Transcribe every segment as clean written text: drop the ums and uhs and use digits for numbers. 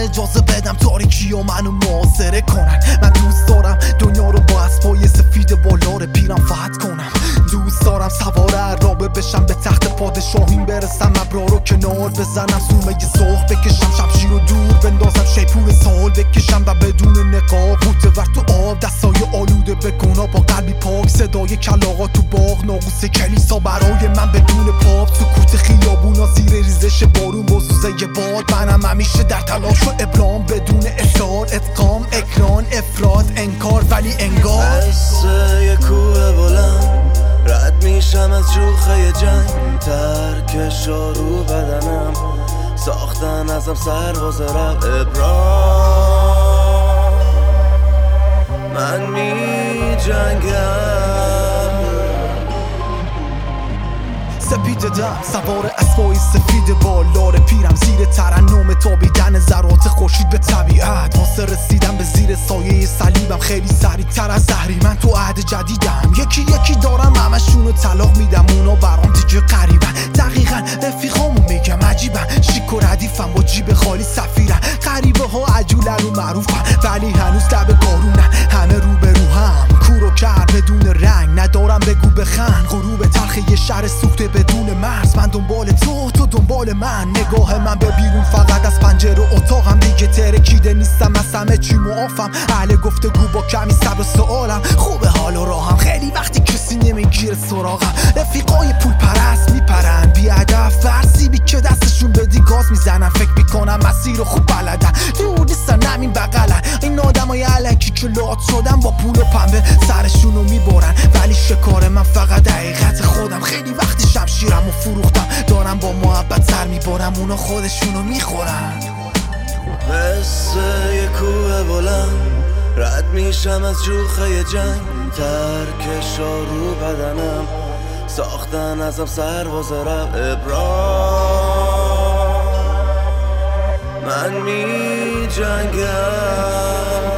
اجازه بدم تاریکی و منو محاصره کنن. من دوست دارم دنیا رو با اسبای سفید بالار پیرم فتح کنم. دوست دارم سوار عرابه بشم به تخت پادشاهیم برسم ابرار رو کنار بزنم سومه سرخ بکشم شمشیر رو دور بندازم شیپور سال بکشم و بدون نقاب غوطه ور تو آب دستای آلوده بکنا با قلبی پاک صدای کلاغا تو باغ ناقوس کلیسا برای من بدون پاپ سکوت خیابونا زیر ریزش بارون با سوزه باد منم همیشه در تلاش و ابرام بدون اصرار ادغام اکران افراد انکار ولی انگار مثل یه کوه بلند رد میشم از شوخه جنگ ترکش رو بدنم ساختن ازم سرباز رب ابرام من می جنگم سپید دم سوار اسبای سفید بالار پیرم زیر ترنم تابیدن ذرات خورشید به طبیعت واسه رسیدن به زیر سایه صلیبم خیلی سریعتر از زهری من تو عهد جدیدم یکی یکی دارم همشونو طلاق میدم اونا برام دیگه قریبن دقیقا رفیقامو میگم عجیبن شیک و ردیفم با جیب خالی سفیرن غریبه ها عجولن و معروفن ولی هنوز لب گارونن همه رو به رو هم کور و کر بدون رنگ ندارم بگو بخند غروب تلخ یه شهر سوخته بدون مرز من دنبال تو دنبال من نگاه من به بیرون فقط از پنجره اتاقم دیگه ترکیده نیستم از همه چی معافم اهل گفتگو با کمی صبر و سوالم خوبه حال و راهم خیلی وقتی کسی نمیگیره سراغم رفیقای پول پرست میپرن بی هدف فرسیبی که دستشون بدی گاز میزنن فکر میکنم مسیر خوب بلدن دور نیستن همین بغلن این آدمای الکی که لات شدن با پول و پنبه سرشونو میبرن ولی شکار من فقط حقیقت خودم خیلی وقتی شمشیرمو فروختم دارم با محبت سر میبرم اونا خودشونو میخورن مثل یه کوه بلند رد میشم از جوخه جنگ ترکش رو بدنم ساختن ازم سرباز رب ابرام من می جنگم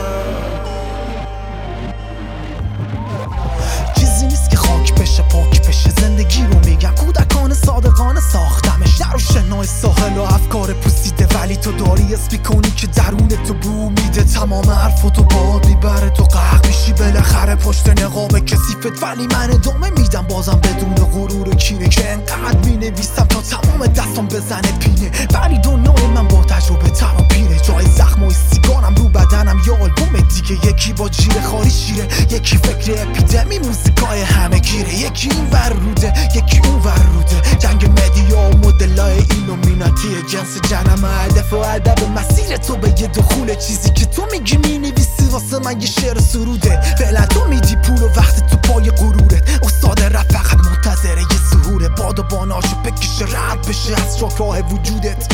چیزی نیست که خاک بشه پاک بشه زندگی رو میگم کودکان صادقانه ساختمش در و شنای ساحل و افکار پوسیده ولی تو داری اسمی کنی که درون تو بو میده تمام حرفاتو باد میبره تو قهر میشی بالاخره پشت نقاب کثیفت ولی من ادامه میدم بازم بدون غرور کینه که انقدر مینویسم تا تمام دستم بزنه پینه ولی دنیای من با تجربه تر و پیره جای زخم و سیگارم رو بدنم یا آلبوم دیگه یکی با جیره خاری شیره یکی فکر اپیدمی موزیکای همه گیره یکی این ور روده یکی اون ور روده جنگ مدیا و مدلای ایلومیناتیه جنس جنم هدف و ادب مسیر تو به یه دخول چیزی که تو میگی مینویسی واسه من یه شعر سروده فعلا تو میدی پول و وقت تو پای غرورت استاد رفت فقط منتظره یه ظهوره باد و باناشو بکشه رد بشه از راه وجودت